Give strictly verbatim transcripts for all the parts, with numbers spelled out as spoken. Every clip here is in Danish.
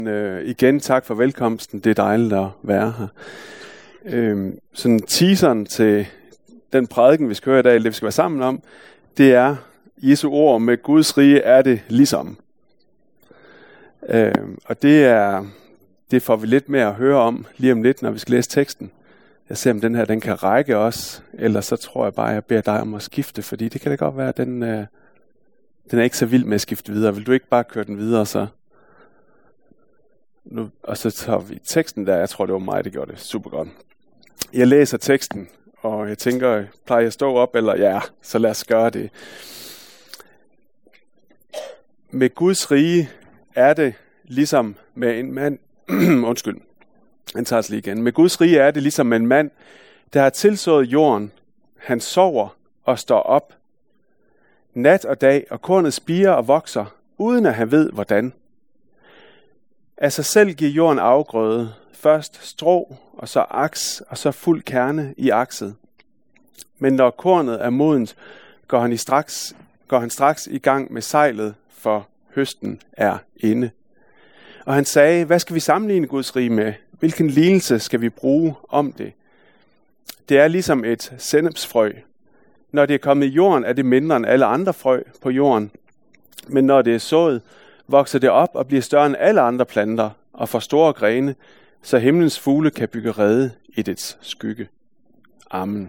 Øh, igen tak for velkomsten. Det er dejligt at være her. Øh, sådan teaseren til den prædiken, vi skal høre i dag, det vi skal være sammen om, det er Jesu ord: med Guds rige er det ligesom. Øh, og det er det får vi lidt mere at høre om lige om lidt, når vi skal læse teksten. Jeg ser, om den her den kan række os, eller så tror jeg bare, jeg beder dig om at skifte, fordi det kan da godt være, at den, øh, den er ikke så vild med at skifte videre. Vil du ikke bare køre den videre, så... Nu, og så tager vi teksten der. Jeg tror, det var mig, der gjorde det super godt. Jeg læser teksten, og jeg tænker, plejer jeg at stå op, eller ja, så lad os gøre det. Med Guds rige er det ligesom med en mand... Undskyld, han tager os lige igen. Med Guds rige er det ligesom med en mand, der har tilsået jorden. Han sover og står op nat og dag, og kornet spirer og vokser, uden at han ved, hvordan. Af sig selv giver jorden afgrøde, først strå, og så aks, og så fuld kerne i akset. Men når kornet er modent, går han, i straks, går han straks i gang med sejlet, for høsten er inde. Og han sagde, hvad skal vi sammenligne Guds rige med? Hvilken lignelse skal vi bruge om det? Det er ligesom et sennepsfrø. Når det er kommet i jorden, er det mindre end alle andre frø på jorden. Men når det er sået, vokser det op og bliver større end alle andre planter og får store grene, så himlens fugle kan bygge rede i dets skygge. Amen.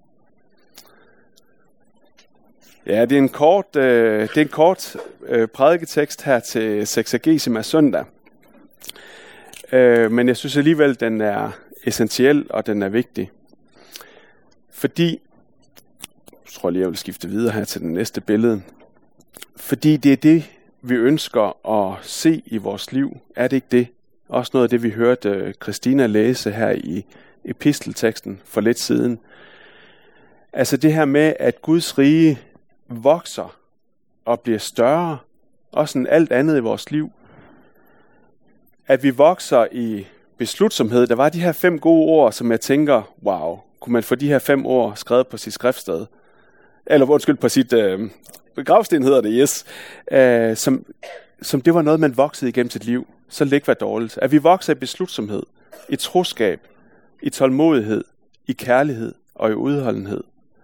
Ja, det er en kort, øh, det er en kort øh, prædiketekst her til Sexagesima søndag. Øh, men jeg synes alligevel, den er essentiel, og den er vigtig. Fordi, jeg tror lige, jeg vil skifte videre her til den næste billede. Fordi det er det, vi ønsker at se i vores liv. Er det ikke det? Også noget af det, vi hørte Christina læse her i epistelteksten for lidt siden. Altså det her med, at Guds rige vokser og bliver større, også end alt andet i vores liv. At vi vokser i beslutsomhed. Der var de her fem gode ord, som jeg tænker, wow, kunne man få de her fem ord skrevet på sit skriftsted? Eller undskyld, på sit øh, gravsten hedder det, yes. Øh, som, som det var noget, man voksede igennem sit liv. Så det ikke var dårligt. At vi vokser i beslutsomhed, i troskab, i tålmodighed, i kærlighed og i udholdenhed.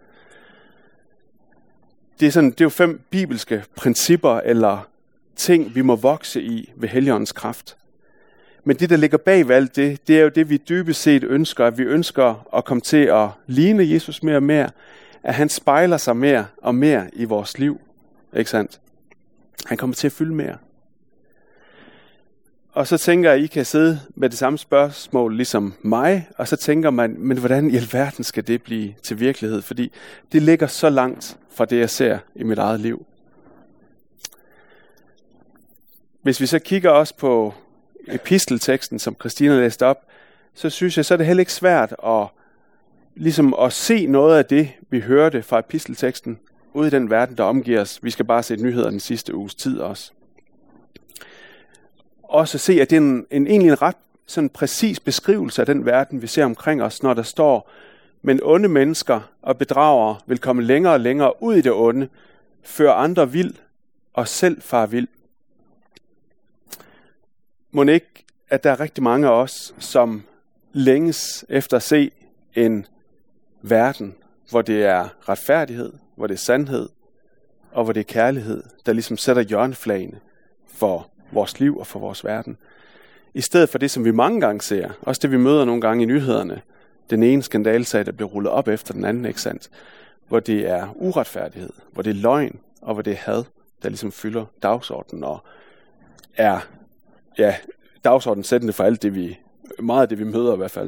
Det er, sådan, det er jo fem bibelske principper eller ting, vi må vokse i ved Helligåndens kraft. Men det, der ligger bag ved alt det, det er jo det, vi dybest set ønsker. At vi ønsker at komme til at ligne Jesus mere og mere. At han spejler sig mere og mere i vores liv. Ikke sandt? Han kommer til at fylde mere. Og så tænker jeg, at I kan sidde med det samme spørgsmål ligesom mig. Og så tænker man, men hvordan i alverden skal det blive til virkelighed? Fordi det ligger så langt fra det, jeg ser i mit eget liv. Hvis vi så kigger også på epistelteksten, som Christina læste op, så synes jeg, så er det heller ikke svært at, ligesom at se noget af det, vi hørte fra epistelteksten, ude i den verden, der omgiver os. Vi skal bare se nyheder den sidste uges tid også. Også se, at det er en, en egentlig en ret sådan præcis beskrivelse af den verden, vi ser omkring os, når der står, men onde mennesker og bedragere vil komme længere og længere ud i det onde, før andre vild og selv far vild. Må ikke, at der er rigtig mange af os, som længes efter at se en verden, hvor det er retfærdighed, hvor det er sandhed, og hvor det er kærlighed, der ligesom sætter hjørneflagene for vores liv og for vores verden. I stedet for det, som vi mange gange ser, også det vi møder nogle gange i nyhederne, den ene skandalsag, der bliver rullet op efter den anden, ikke sandt? Hvor det er uretfærdighed, hvor det er løgn, og hvor det er had, der ligesom fylder dagsordenen og er ja, dagsordenen sættende for alt det, vi, meget af det, vi møder i hvert fald.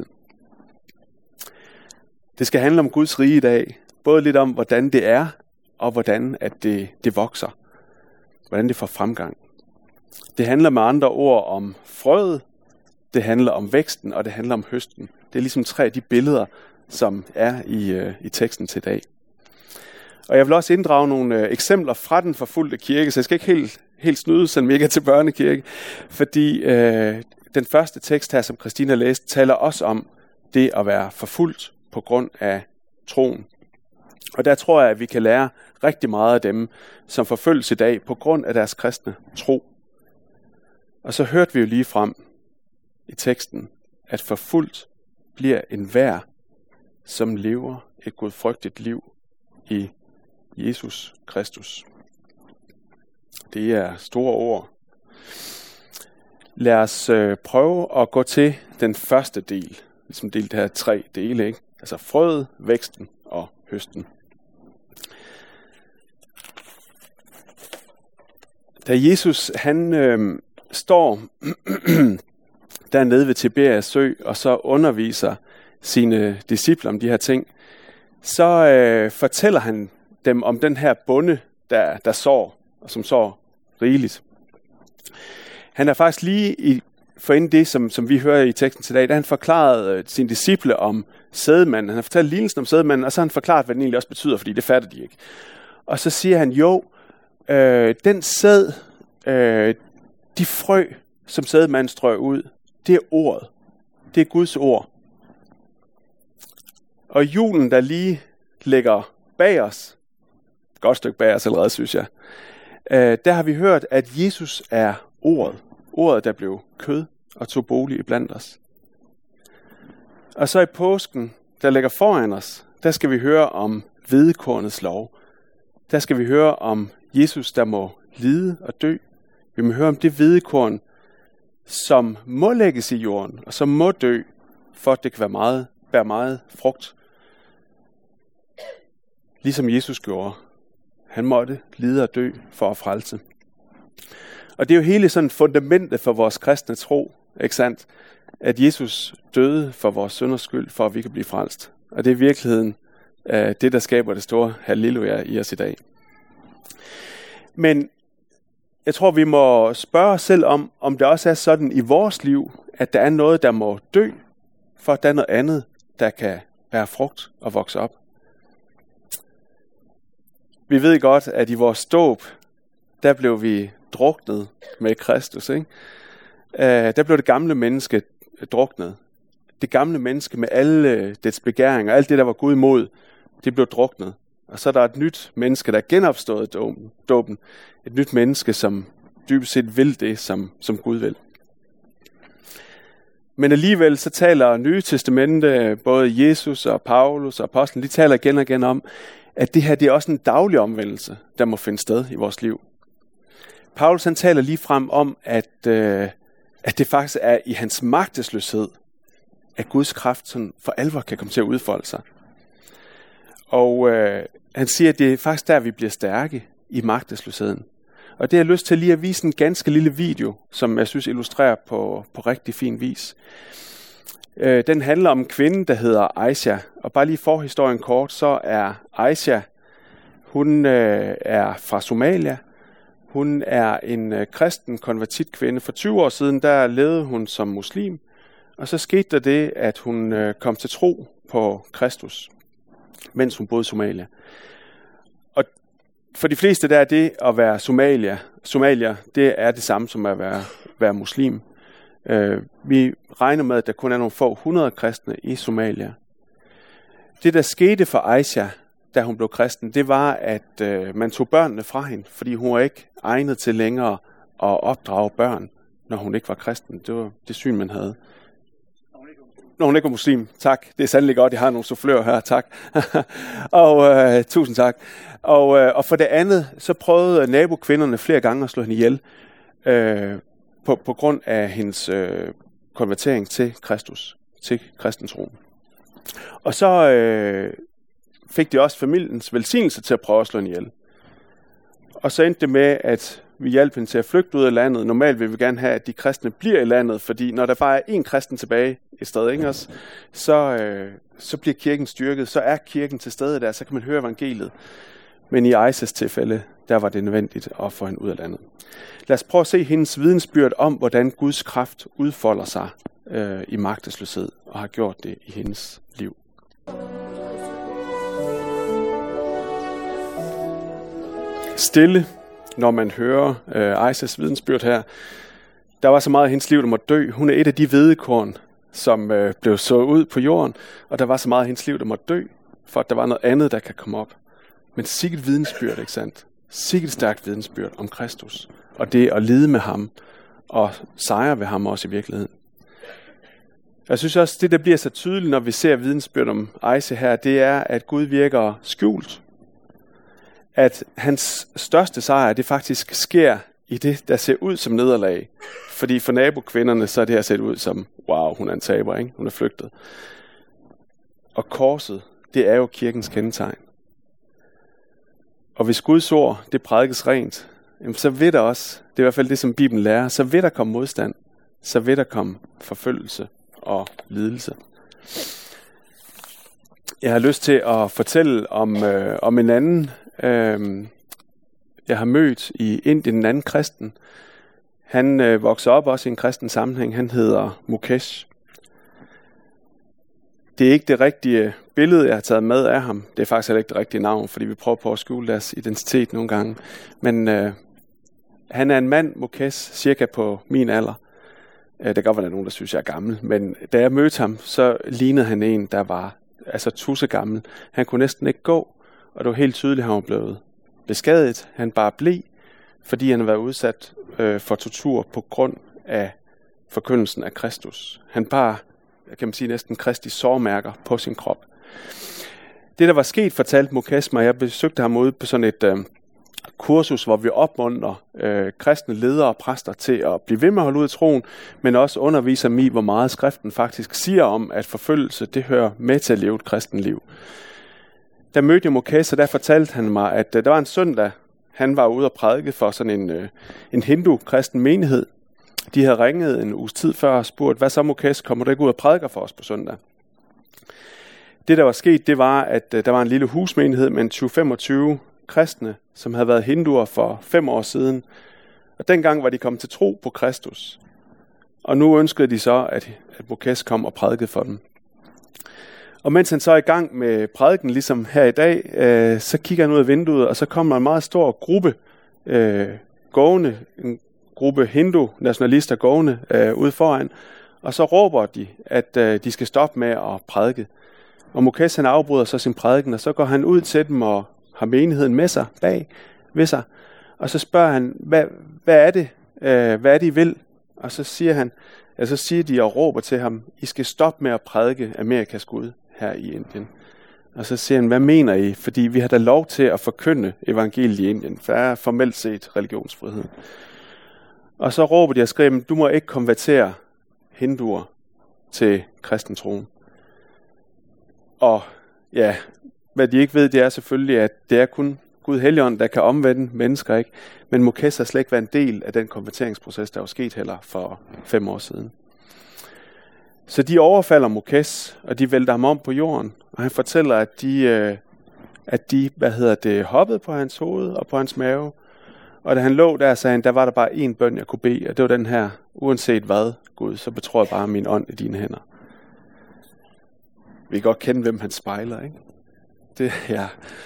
Det skal handle om Guds rige i dag. Både lidt om, hvordan det er, og hvordan at det, det vokser. Hvordan det får fremgang. Det handler med andre ord om frøet, det handler om væksten, og det handler om høsten. Det er ligesom tre af de billeder, som er i, øh, i teksten til i dag. Og jeg vil også inddrage nogle øh, eksempler fra den forfulgte kirke, så jeg skal ikke helt, helt snyde, selvom jeg ikke er til børnekirke. Fordi øh, den første tekst her, som Christina læste, taler også om det at være forfulgt på grund af troen. Og der tror jeg, at vi kan lære rigtig meget af dem, som forfølges i dag på grund af deres kristne tro. Og så hørte vi jo lige frem i teksten, at forfulgt bliver enhver, som lever et gudfrygtigt liv i Jesus Kristus. Det er store ord. Lad os øh, prøve at gå til den første del, ligesom delt her tre dele, ikke? Altså frøet, væksten og høsten. Da Jesus han øh, står dernede ved Tiberias sø og så underviser sine disciple om de her ting, så øh, fortæller han dem om den her bonde, der, der sår, og som sår rigeligt. Han er faktisk lige i, for inden det, som, som vi hører i teksten til dag, da han forklarede øh, sine disciple om sædemanden. Han har fortalt lignelsen om sædemanden, og så har han forklaret, hvad den egentlig også betyder, fordi det fatter de ikke. Og så siger han, jo, øh, den sæd, øh, de frø, som sædemanden strøg ud, det er ordet. Det er Guds ord. Og julen, der lige ligger bag os, et godt stykke bag os allerede, synes jeg, øh, der har vi hørt, at Jesus er ordet. Ordet, der blev kød og tog bolig iblandt os. Og så i påsken, der ligger foran os, der skal vi høre om hvedekornets lov. Der skal vi høre om Jesus, der må lide og dø. Vi må høre om det hvedekorn, som må lægges i jorden, og som må dø, for at det kan være meget, bære meget frugt. Ligesom Jesus gjorde. Han måtte lide og dø for at frelse. Og det er jo hele sådan fundamentet for vores kristne tro, ikke sandt? At Jesus døde for vores synders skyld, for at vi kan blive frelst. Og det er i virkeligheden uh, det, der skaber det store halleluja i os i dag. Men jeg tror, vi må spørge os selv om, om det også er sådan i vores liv, at der er noget, der må dø, for at der er noget andet, der kan bære frugt og vokse op. Vi ved godt, at i vores dåb, der blev vi druknet med Kristus, ikke? Uh, der blev det gamle menneske druknet. Det gamle menneske med alle dets begæringer, alt det, der var Gud imod, det blev druknet. Og så er der et nyt menneske, der er genopstået dåben. Et nyt menneske, som dybest set vil det, som, som Gud vil. Men alligevel så taler Nye Testamente, både Jesus og Paulus og apostlen, de taler igen og igen om, at det her det er også en daglig omvendelse, der må finde sted i vores liv. Paulus han taler lige frem om, at, øh, at det faktisk er i hans magtesløshed, at Guds kraft sådan for alvor kan komme til at udfolde sig. Og øh, han siger, at det er faktisk der, vi bliver stærke i magtesløsheden. Og det har jeg lyst til lige at vise en ganske lille video, som jeg synes illustrerer på, på rigtig fin vis. Øh, den handler om en kvinde, der hedder Aisha. Og bare lige forhistorien kort, så er Aisha, hun øh, er fra Somalia. Hun er en øh, kristen konvertitkvinde. For tyve år siden, der levede hun som muslim. Og så skete der det, at hun øh, kom til tro på Kristus, mens hun boede i Somalia. Og for de fleste der er det at være Somalia. Somalia, det er det samme som at være, være muslim. Øh, vi regner med, at der kun er nogle få hundrede kristne i Somalia. Det, der skete for Aisha, da hun blev kristen, det var, at øh, man tog børnene fra hende, fordi hun var ikke egnet til længere at opdrage børn, når hun ikke var kristen. Det var det syn, man havde. Når hun ikke var muslim, tak. Det er sandelig godt, jeg har nogle soufflører her, tak. og øh, tusind tak. Og, øh, og for det andet, så prøvede nabokvinderne flere gange at slå hende ihjel, øh, på, på grund af hendes øh, konvertering til Kristus, til kristentro. Og så øh, fik de også familiens velsignelse til at prøve at slå hende ihjel. Og så endte det med, at vi hjalp hende til at flygte ud af landet. Normalt vil vi gerne have, at de kristne bliver i landet, fordi når der bare er én kristen tilbage i stedet, ikke også, så, øh, så bliver kirken styrket. Så er kirken til stede der, så kan man høre evangeliet. Men i Aishas tilfælde, der var det nødvendigt at få hende ud af landet. Lad os prøve at se hendes vidensbyrd om, hvordan Guds kraft udfolder sig øh, i magtesløshed, og har gjort det i hendes liv. Stille, når man hører øh, Aishas vidensbyrd her. Der var så meget af hendes liv, der måtte dø. Hun er et af de hvedekorn, som øh, blev sået ud på jorden, og der var så meget af hendes liv, der måtte dø, for at der var noget andet, der kan komme op. Men sikkert vidensbyrd, ikke sandt? Sikkert stærkt vidensbyrd om Kristus, og det at lide med ham, og sejre ved ham også i virkeligheden. Jeg synes også, det der bliver så tydeligt, når vi ser vidensbyrd om Ejse her, det er, at Gud virker skjult. At hans største sejr, det faktisk sker i det, der ser ud som nederlag. Fordi for nabokvinderne, så er det her set ud som, wow, hun er en taber, ikke? Hun er flygtet. Og korset, det er jo kirkens kendetegn. Og hvis Guds ord, det prædikes rent, så vil der også, det er i hvert fald det, som Bibelen lærer, så vil der komme modstand, så vil der komme forfølgelse og lidelse. Jeg har lyst til at fortælle om, øh, om en anden, øh, jeg har mødt i Indien, en anden kristen. Han øh, voksede op også i en kristen sammenhæng. Han hedder Mukesh. Det er ikke det rigtige billede, jeg har taget med af ham. Det er faktisk heller ikke det rigtige navn, fordi vi prøver på at skjule deres identitet nogle gange. Men øh, han er en mand, Mukesh, cirka på min alder. Det kan godt være, der er nogen, der synes, jeg er gammel. Men da jeg mødte ham, så lignede han en, der var altså tussegammel. Han kunne næsten ikke gå, og det var helt tydeligt, at han var blevet beskadiget. Han bare blev, fordi han var udsat øh, for tortur på grund af forkyndelsen af Kristus. Han bare, kan man sige, næsten Kristi sårmærker på sin krop. Det, der var sket, fortalte Mukesh mig. Jeg besøgte ham ude på sådan et øh, kursus, hvor vi opmuntrer øh, kristne ledere og præster til at blive ved med at holde ud i troen, men også underviser dem i, hvor meget skriften faktisk siger om, at forfølgelse, det hører med til at leve et kristen liv. Der mødte jeg Mukesh, og der fortalte han mig, at øh, der var en søndag, han var ude og prædike for sådan en, øh, en hindu-kristen menighed. De havde ringet en uges tid før og spurgt, hvad så Mukesh, kommer du ikke ud og prædiker for os på søndag? Det, der var sket, det var, at øh, der var en lille husmenighed med en tyve til femogtyve kristne, som havde været hinduer for fem år siden. Og dengang var de kommet til tro på Kristus. Og nu ønskede de så, at, at Mukesh kom og prædikede for dem. Og mens han så er i gang med prædiken, ligesom her i dag, øh, så kigger han ud af vinduet, og så kommer en meget stor gruppe øh, gående, en gruppe hindu-nationalister gående øh, ude foran, og så råber de, at øh, de skal stoppe med at prædike. Og Mukesh han afbryder så sin prædiken, og så går han ud til dem og har menigheden med sig bag ved sig, og så spørger han, hvad, hvad er det, øh, hvad er det, I vil? Og så siger han, ja, så siger de og råber til ham, I skal stoppe med at prædike Amerikas Gud her i Indien. Og så siger han, hvad mener I? Fordi vi har da lov til at forkynde evangeliet i Indien, for der er formelt set religionsfrihed. Og så råber de og skriver, du må ikke konvertere hinduer til kristentroen. Og ja, hvad de ikke ved, det er selvfølgelig, at det er kun Gud Helligånd, der kan omvende mennesker, ikke? Men Mukesh har slet ikke været en del af den konverteringsproces, der var sket heller for fem år siden. Så de overfalder Mukesh, og de vælter ham om på jorden, og han fortæller, at de, øh, at de hvad hedder det, hoppede på hans hoved og på hans mave. Og da han lå der, sagde han, der var der bare én bøn, jeg kunne bede, og det var den her, uanset hvad, Gud, så betror jeg bare min ånd i dine hænder. Vi kan godt kende, hvem han spejler, ikke? Det, ja.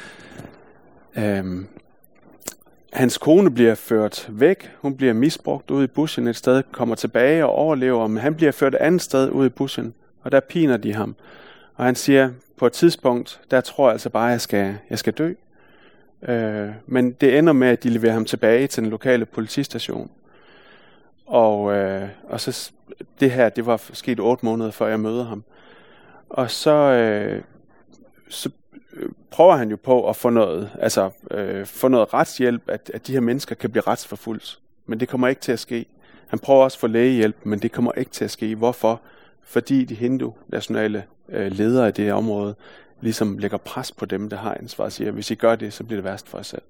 Øhm. Hans kone bliver ført væk. Hun bliver misbrugt ude i bushen et sted, kommer tilbage og overlever, men han bliver ført et andet sted ude i bushen, og der piner de ham. Og han siger, på et tidspunkt, der tror jeg altså bare, at jeg skal, jeg skal dø. Øh, men det ender med, at de leverer ham tilbage til den lokale politistation. Og, øh, og så det her, det var sket otte måneder, før jeg møder ham. Og så, øh, så prøver han jo på at få noget, altså, øh, få noget retshjælp, at, at de her mennesker kan blive retsforfulgt. Men det kommer ikke til at ske. Han prøver også at få lægehjælp, men det kommer ikke til at ske. Hvorfor? Fordi de hindu-nationale øh, ledere i det her område ligesom lægger pres på dem, der har ansvar, og siger, hvis I gør det, så bliver det værst for jer selv.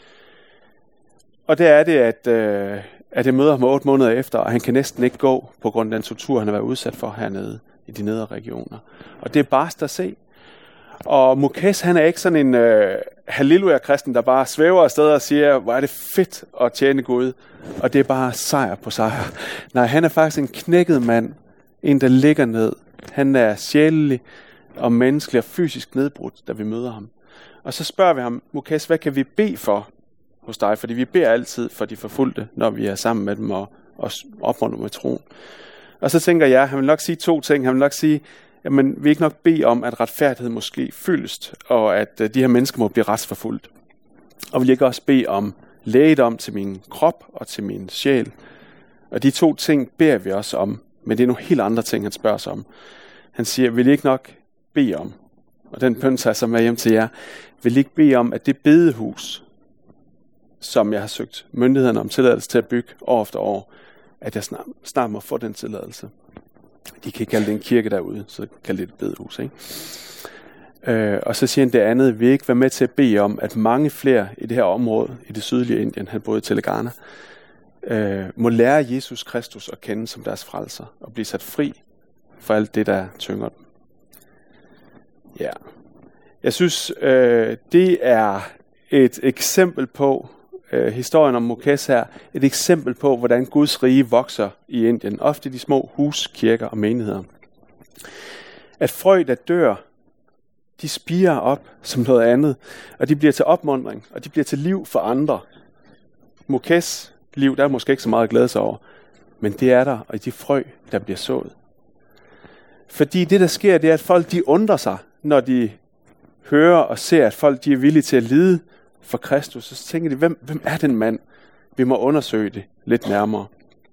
Og det er det, at, øh, at jeg møder ham otte måneder efter, og han kan næsten ikke gå på grund af den tortur, han har været udsat for hernede i de nedre regioner. Og det er barst at se. Og Mukesh, han er ikke sådan en øh, halleluja-kristen, der bare svæver afsted og siger, hvor er det fedt at tjene Gud, og det er bare sejr på sejr. Nej, han er faktisk en knækket mand, en der ligger ned. Han er sjælelig og menneskelig og fysisk nedbrudt, da vi møder ham. Og så spørger vi ham, Mukesh, hvad kan vi bede for hos dig? Fordi vi beder altid for de forfulgte, når vi er sammen med dem og, og opmuntrer med troen. Og så tænker jeg, han vil nok sige to ting. Han vil nok sige, jamen, vi ikke nok bede om, at retfærdighed måske fyldes, og at uh, de her mennesker må blive retsforfulgt. Og vil ikke også bede om lægedom til min krop og til min sjæl. Og de to ting beder vi også om, men det er nogle helt andre ting, han spørger os om. Han siger, vil I ikke nok bede om? Og den bøn tager jeg så med hjem til jer. Vil I ikke bede om, at det bedehus, som jeg har søgt myndighederne om tilladelse til at bygge år efter år, at jeg snart, snart må få den tilladelse. De kan ikke kalde det en kirke derude, så kalde det et bedehus, ikke? Øh, og så siger han det andet, vil I ikke være med til at bede om, at mange flere i det her område, i det sydlige Indien, han boede i Telangana, øh, må lære Jesus Kristus at kende som deres frelser, og blive sat fri for alt det, der tynger dem. Ja. Jeg synes, øh, det er et eksempel på, øh, historien om Mukesh her, et eksempel på, hvordan Guds rige vokser i Indien, ofte i de små huskirker og menigheder. At frø, der dør, de spirer op som noget andet, og de bliver til opmuntring, og de bliver til liv for andre. Mukeshs liv, der er måske ikke så meget at glæde sig over, men det er der, og i de frø, der bliver sået. Fordi det, der sker, det er, at folk de undrer sig, når de hører og ser, at folk de er villige til at lide for Kristus. Så tænker de, hvem, hvem er den mand? Vi må undersøge det lidt nærmere.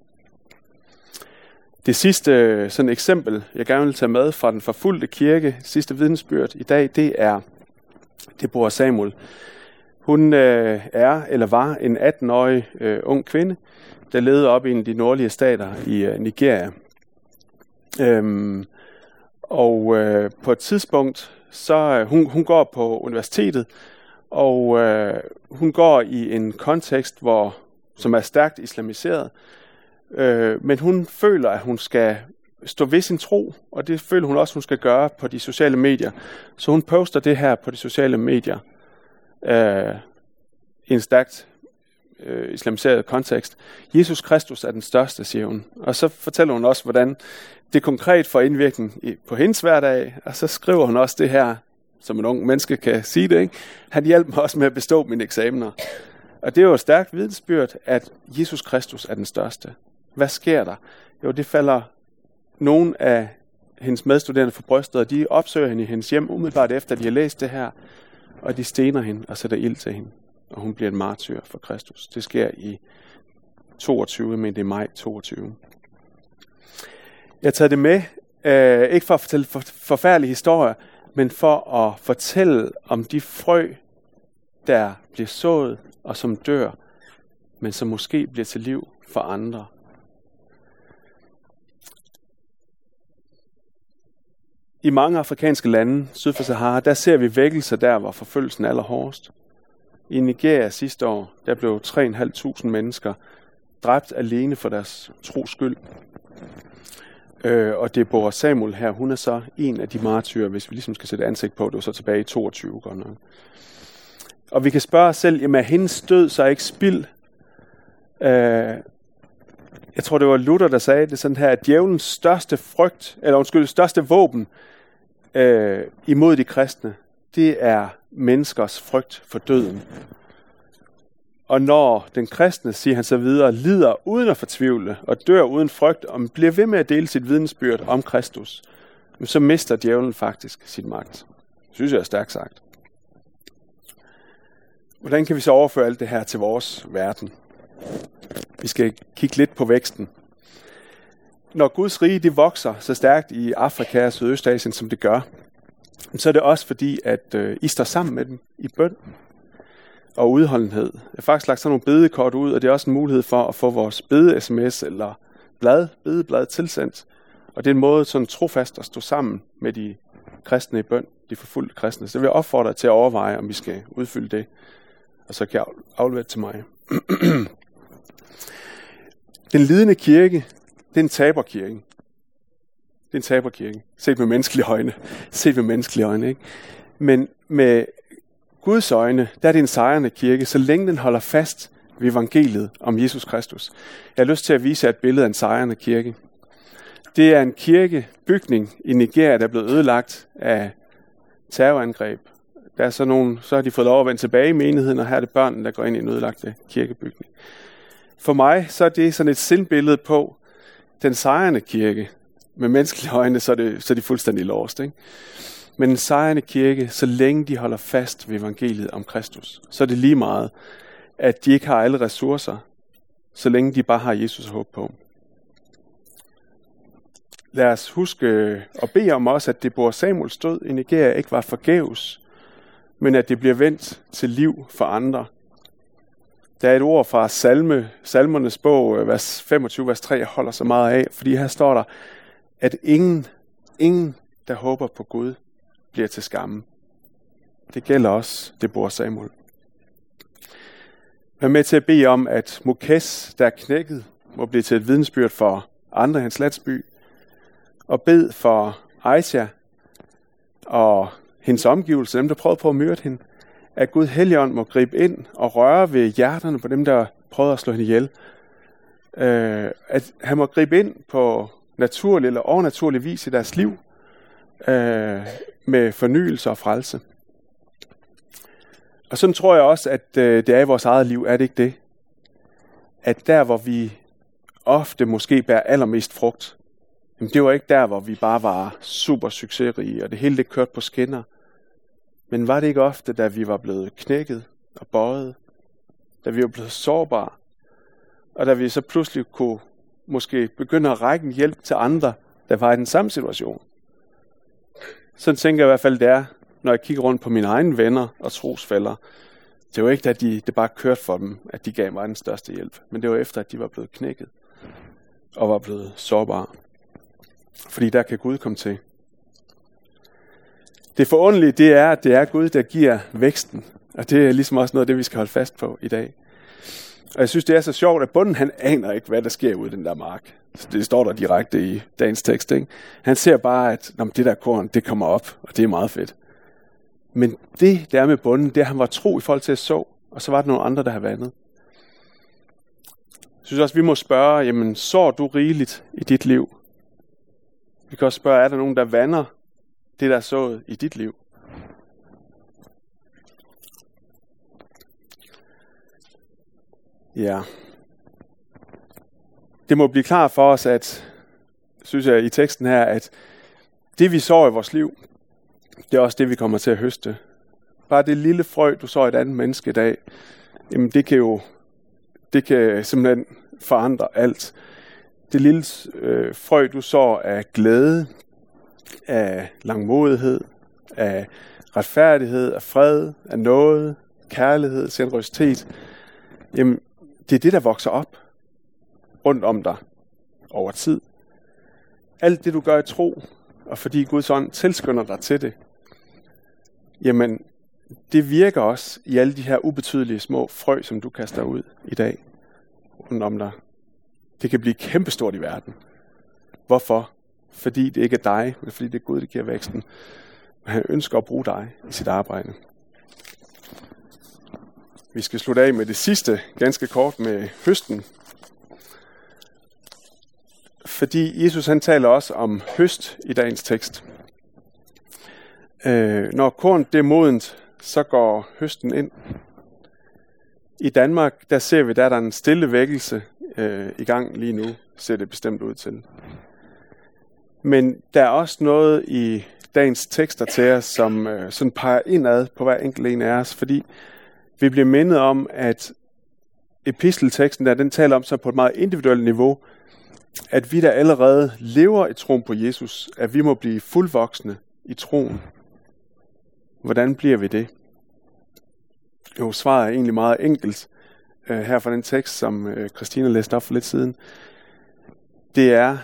Det sidste sådan eksempel, jeg gerne vil tage med fra den forfulgte kirke, sidste vidnesbyrd i dag, det er Deborah Samuel. Hun øh, er eller var en atten-årig øh, ung kvinde, der levede op i en af de nordlige stater i øh, Nigeria. Øhm, og øh, på et tidspunkt, så øh, hun, hun går på universitetet, og øh, hun går i en kontekst, hvor, som er stærkt islamiseret, øh, men hun føler, at hun skal stå ved sin tro, og det føler hun også, hun skal gøre på de sociale medier. Så hun poster det her på de sociale medier øh, i en stærkt øh, islamiseret kontekst. Jesus Kristus er den største, siger hun. Og så fortæller hun også, hvordan det konkret får indvirkning på hendes hverdag, og så skriver hun også det her, som en ung menneske kan sige det, ikke? Han hjalp mig også med at bestå mine eksamener. Og det er jo et stærkt vidnesbyrd, at Jesus Kristus er den største. Hvad sker der? Jo, det falder nogle af hendes medstuderende for brystet, og de opsøger hende i hendes hjem umiddelbart efter, at de har læst det her, og de stener hende og sætter ild til hende. Og hun bliver en martyr for Kristus. Det sker i toogtyve, men det er maj toogtyve. Jeg tager det med, øh, ikke for at fortælle for, forfærdelige historier, men for at fortælle om de frø, der bliver sået og som dør, men som måske bliver til liv for andre. I mange afrikanske lande, syd for Sahara, der ser vi vækkelser der, hvor forfølgelsen er allerhårdest. I Nigeria sidste år, der blev tre tusind fem hundrede mennesker dræbt alene for deres tros skyld. Øh, og Deborah Samuel her, hun er så en af de martyrer, hvis vi ligesom skal sætte ansigt på, det var så tilbage i toogtyve godt nok. Og vi kan spørge os selv, jamen er hendes død så ikke spild? Øh, jeg tror, det var Luther, der sagde det sådan her, at djævelens største frygt, eller undskyld, største våben øh, imod de kristne, det er menneskers frygt for døden. Og når den kristne, siger han så videre, lider uden at fortvivle og dør uden frygt, og bliver ved med at dele sit vidnesbyrd om Kristus, så mister djævlen faktisk sin magt. Det synes jeg er stærkt sagt. Hvordan kan vi så overføre alt det her til vores verden? Vi skal kigge lidt på væksten. Når Guds rige det vokser så stærkt i Afrika og Sydøstasien, som det gør, så er det også fordi, at øh, I står sammen med dem i bøn og udholdenhed. Jeg har faktisk lagt sådan nogle bedekort ud, og det er også en mulighed for at få vores bede-sms eller blad, bedeblad tilsendt. Og det er en måde sådan trofast at stå sammen med de kristne i bøn, de forfulgte kristne. Så vil jeg opfordre dig til at overveje, om vi skal udfylde det, og så kan jeg aflevere det til mig. Den lidende kirke, det er en taberkirke. Det er en taberkirke, set med menneskelige øjne. Set med menneskelige øjne, ikke? Men med Guds øjne, der er det en sejrende kirke, så længe den holder fast ved evangeliet om Jesus Kristus. Jeg har lyst til at vise jer et billede af en sejrende kirke. Det er en kirkebygning i Nigeria, der er blevet ødelagt af terrorangreb. Der er så, nogle, så har de fået lov at vende tilbage i menigheden, og her er det børnene, der går ind i en ødelagte kirkebygning. For mig så er det sådan et sindbillede på den sejrende kirke. Med menneskelige øjne, så er, det, så er de fuldstændig lost, ikke? Men en sejrende kirke, så længe de holder fast ved evangeliet om Kristus, så er det lige meget, at de ikke har alle ressourcer, så længe de bare har Jesus at håbe på. lad os huske og bede om også, at det bor Samuels død i Nigeria ikke var forgæves, men at det bliver vendt til liv for andre. Der er et ord fra Salme, Salmernes bog, vers femogtyve, vers tre, jeg holder så meget af, fordi her står der, at ingen, ingen, der håber på Gud, bliver til skamme. Det gælder også, det bor Samuel. Vær med til at bede om, at Mokes, der er knækket, må blive til et vidensbyrd for andre i hans landsby, og bed for Aisha og hendes omgivelser, dem der prøvede på at myrde hende, at Gud Helligånd må gribe ind og røre ved hjerterne på dem, der prøvede at slå hende ihjel. Øh, at han må gribe ind på naturlig eller overnaturlig vis i deres liv, øh, med fornyelse og frelse. Og sådan tror jeg også, at øh, det er i vores eget liv, er det ikke det? At der, hvor vi ofte måske bærer allermest frugt, jamen det var ikke der, hvor vi bare var super succesrige, og det hele det kørte på skinner. Men var det ikke ofte, da vi var blevet knækket og bøjet, da vi var blevet sårbare, og da vi så pludselig kunne måske begynde at række en hjælp til andre, der var i den samme situation? Sådan tænker jeg i hvert fald, det er, når jeg kigger rundt på mine egne venner og trosfæller. Det var ikke, at de, det bare kørte for dem, at de gav mig den største hjælp, men det var efter, at de var blevet knækket og var blevet sårbare. Fordi der kan Gud komme til. Det forunderlige, det er, at det er Gud, der giver væksten. Og det er ligesom også noget af det, vi skal holde fast på i dag. Og jeg synes, det er så sjovt, at bunden han aner ikke, hvad der sker ude i den der mark. Det står der direkte i dagens tekst, ikke? Han ser bare, at det der korn, det kommer op, og det er meget fedt. Men det, der er med bunden, det er, at han var tro i forhold til at så, og så var der nogle andre, der har vandet. Jeg synes også, vi må spørge, jamen, sår du rigeligt i dit liv? Vi kan også spørge, er der nogen, der vander det, der er sået i dit liv? Ja. Det må blive klart for os, at, synes jeg i teksten her, at det vi sår i vores liv, det er også det, vi kommer til at høste. Bare det lille frø, du sår i et andet menneske i dag, jamen det kan jo, det kan simpelthen forandre alt. Det lille øh, frø, du sår af glæde, af langmodighed, af retfærdighed, af fred, af nåde, kærlighed, generøsitet, jamen det er det, der vokser op rundt om dig over tid. Alt det, du gør i tro, og fordi Guds ånd tilskynder dig til det, jamen det virker også i alle de her ubetydelige små frø, som du kaster ud i dag rundt om dig. Det kan blive kæmpestort i verden. Hvorfor? Fordi det ikke er dig, men fordi det er Gud, der giver væksten. Og han ønsker at bruge dig i sit arbejde. Vi skal slutte af med det sidste, ganske kort med høsten. Fordi Jesus han taler også om høst i dagens tekst. Øh, når korn det er modent, så går høsten ind. I Danmark, der ser vi, der er der en stille vækkelse øh, i gang lige nu, ser det bestemt ud til. Men der er også noget i dagens tekster til os, som øh, sådan peger indad på hver enkelt en af os, fordi vi bliver mindet om, at epistelteksten der, den taler om så på et meget individuelt niveau, at vi der allerede lever i troen på Jesus, at vi må blive fuldvoksne i troen. Hvordan bliver vi det? Jo, svaret er egentlig meget enkelt øh, her fra den tekst, som øh, Christina læste op for lidt siden. Det er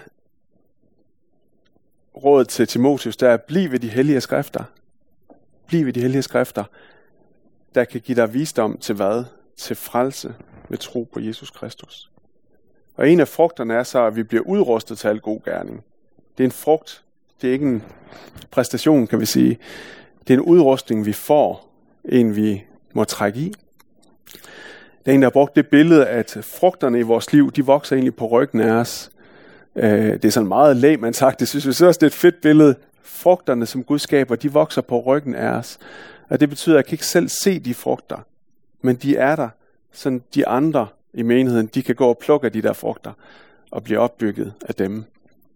rådet til Timotheus, der er, bliv ved de hellige skrifter. Bliv ved de hellige skrifter, der kan give dig visdom til hvad? Til frelse ved tro på Jesus Kristus. Og en af frugterne er så, at vi bliver udrustet til al god gerning. Det er en frugt. Det er ikke en præstation, kan vi sige. Det er en udrustning, vi får. En, vi må trække i. Der er en, der har brugt det billede, at frugterne i vores liv, de vokser egentlig på ryggen af os. Det er sådan meget lægmandsagt. Det synes jeg også, det er et fedt billede. Frugterne, som Gud skaber, de vokser på ryggen af os. Og det betyder, at jeg kan ikke selv se de frugter. Men de er der. Sådan de andre i menigheden, de kan gå og plukke de der frugter og blive opbygget af dem.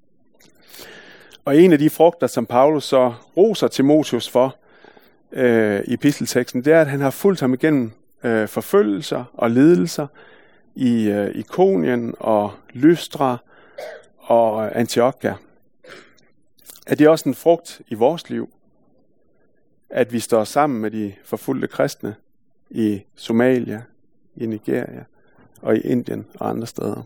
Og en af de frugter, som Paulus så roser Timotheus for øh, i epistelteksten, det er, at han har fulgt ham igennem øh, forfølgelser og lidelser i øh, Ikonien og Lystra og Antiochia. er det også en frugt i vores liv, at vi står sammen med de forfulgte kristne i Somalia, i Nigeria og i Indien og andre steder.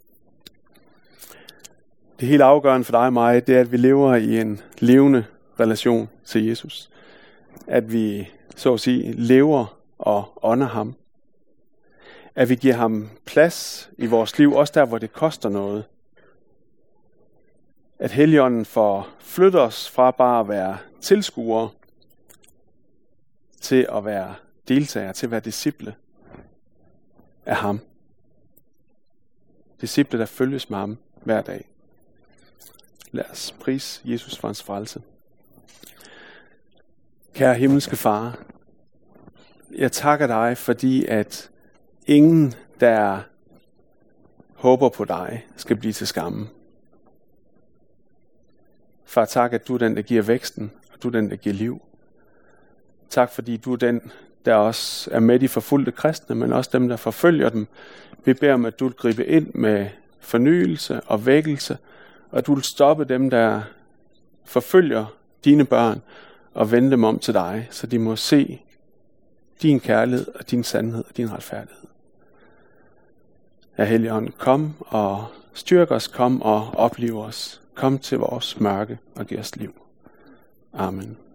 Det helt afgørende for dig og mig, det er, at vi lever i en levende relation til Jesus. At vi, så at sige, lever og ånder ham. At vi giver ham plads i vores liv, også der, hvor det koster noget. At Helligånden får flyttet os fra bare at være tilskuere til at være deltagere, til at være disciple af ham. Disciple, der følges med ham hver dag. Lad os prise Jesus for hans frelse. Kære himmelske Far, jeg takker dig, fordi at ingen, der håber på dig, skal blive til skamme. Far, tak, at du er den, der giver væksten, og du er den, der giver liv. Tak, fordi du er den, der også er med de forfulgte kristne, men også dem, der forfølger dem. Vi beder om, at du vil gribe ind med fornyelse og vækkelse, og at du vil stoppe dem, der forfølger dine børn, og vende dem om til dig, så de må se din kærlighed og din sandhed og din retfærdighed. Herre Helligånd, kom og styrk os, kom og opliv os. Kom til vores mørke og giv os liv. Amen.